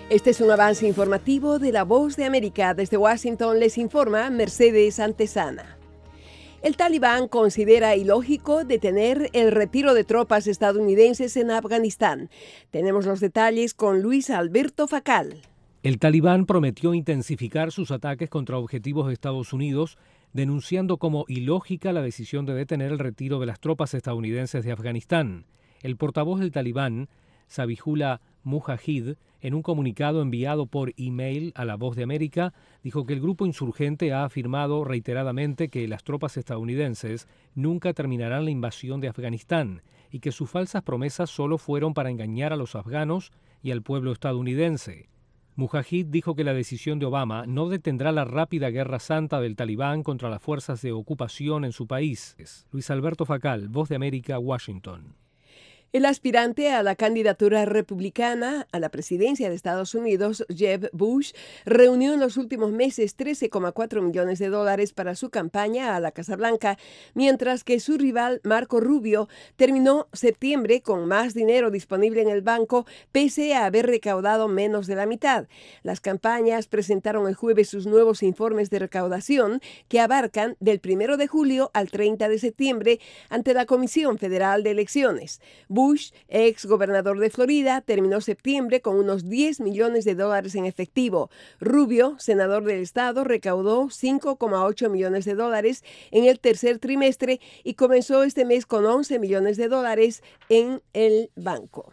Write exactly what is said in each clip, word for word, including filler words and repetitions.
Este es un avance informativo de La Voz de América. Desde Washington les informa Mercedes Antesana. El Talibán considera ilógico detener el retiro de tropas estadounidenses en Afganistán. Tenemos los detalles con Luis Alberto Facal. El Talibán prometió intensificar sus ataques contra objetivos de Estados Unidos, denunciando como ilógica la decisión de detener el retiro de las tropas estadounidenses de Afganistán. El portavoz del Talibán, Zabihullah Mujahid, en un comunicado enviado por email a La Voz de América, dijo que el grupo insurgente ha afirmado reiteradamente que las tropas estadounidenses nunca terminarán la invasión de Afganistán y que sus falsas promesas solo fueron para engañar a los afganos y al pueblo estadounidense. Mujahid dijo que la decisión de Obama no detendrá la rápida guerra santa del Talibán contra las fuerzas de ocupación en su país. Luis Alberto Facal, Voz de América, Washington. El aspirante a la candidatura republicana a la presidencia de Estados Unidos, Jeb Bush, reunió en los últimos meses trece coma cuatro millones de dólares para su campaña a la Casa Blanca, mientras que su rival, Marco Rubio, terminó septiembre con más dinero disponible en el banco, pese a haber recaudado menos de la mitad. Las campañas presentaron el jueves sus nuevos informes de recaudación, que abarcan del primero de julio al treinta de septiembre ante la Comisión Federal de Elecciones. Bush, ex gobernador de Florida, terminó septiembre con unos diez millones de dólares en efectivo. Rubio, senador del estado, recaudó cinco coma ocho millones de dólares en el tercer trimestre y comenzó este mes con once millones de dólares en el banco.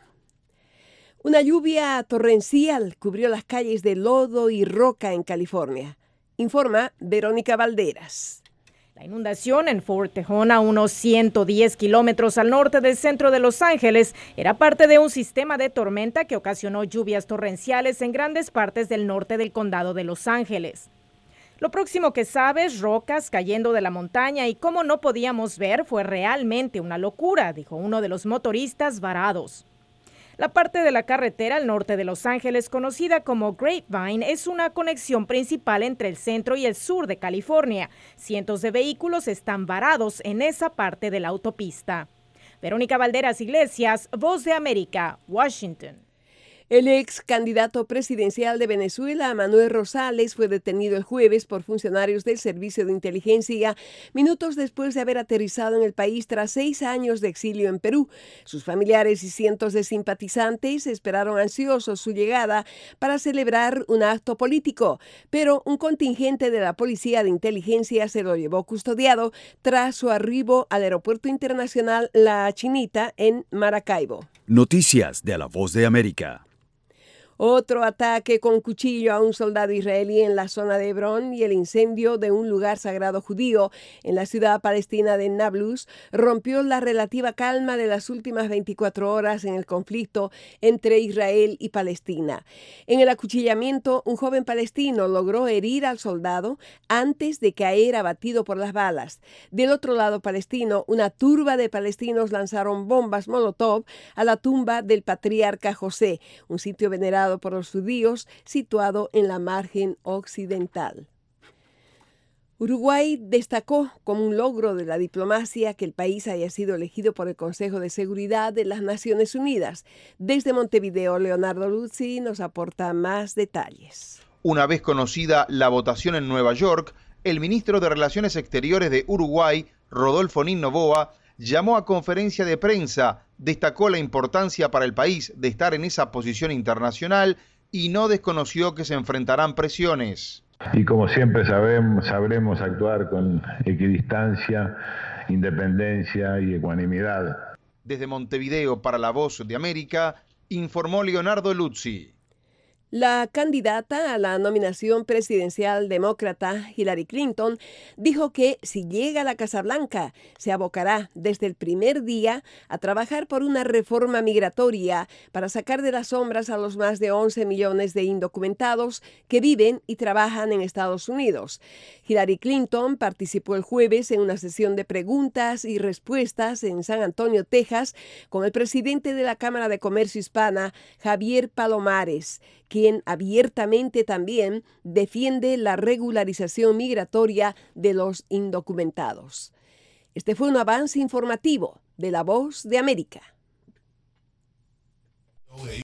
Una lluvia torrencial cubrió las calles de lodo y roca en California. Informa Verónica Valderas. La inundación en Fort Tejon, a unos ciento diez kilómetros al norte del centro de Los Ángeles, era parte de un sistema de tormenta que ocasionó lluvias torrenciales en grandes partes del norte del condado de Los Ángeles. Lo próximo que sabes, rocas cayendo de la montaña y como no podíamos ver, fue realmente una locura, dijo uno de los motoristas varados. La parte de la carretera al norte de Los Ángeles, conocida como Grapevine, es una conexión principal entre el centro y el sur de California. Cientos de vehículos están varados en esa parte de la autopista. Verónica Valderas Iglesias, Voz de América, Washington. El ex candidato presidencial de Venezuela, Manuel Rosales, fue detenido el jueves por funcionarios del Servicio de Inteligencia minutos después de haber aterrizado en el país tras seis años de exilio en Perú. Sus familiares y cientos de simpatizantes esperaron ansiosos su llegada para celebrar un acto político, pero un contingente de la Policía de Inteligencia se lo llevó custodiado tras su arribo al Aeropuerto Internacional La Chinita en Maracaibo. Noticias de La Voz de América. Otro ataque con cuchillo a un soldado israelí en la zona de Hebrón y el incendio de un lugar sagrado judío en la ciudad palestina de Nablus rompió la relativa calma de las últimas veinticuatro horas en el conflicto entre Israel y Palestina. En el acuchillamiento, un joven palestino logró herir al soldado antes de caer abatido por las balas. Del otro lado palestino, una turba de palestinos lanzaron bombas Molotov a la tumba del patriarca José, un sitio venerado por los judíos situado en la margen occidental. Uruguay destacó como un logro de la diplomacia que el país haya sido elegido por el Consejo de Seguridad de las Naciones Unidas. Desde Montevideo, Leonardo Luzzi nos aporta más detalles. Una vez conocida la votación en Nueva York, el ministro de Relaciones Exteriores de Uruguay, Rodolfo Nin Noboa, llamó a conferencia de prensa, destacó la importancia para el país de estar en esa posición internacional y no desconoció que se enfrentarán presiones. Y como siempre sabemos, sabremos actuar con equidistancia, independencia y ecuanimidad. Desde Montevideo para La Voz de América, informó Leonardo Luzzi. La candidata a la nominación presidencial demócrata, Hillary Clinton, dijo que si llega a la Casa Blanca, se abocará desde el primer día a trabajar por una reforma migratoria para sacar de las sombras a los más de once millones de indocumentados que viven y trabajan en Estados Unidos. Hillary Clinton participó el jueves en una sesión de preguntas y respuestas en San Antonio, Texas, con el presidente de la Cámara de Comercio Hispana, Javier Palomares, quien abiertamente también defiende la regularización migratoria de los indocumentados. Este fue un avance informativo de La Voz de América.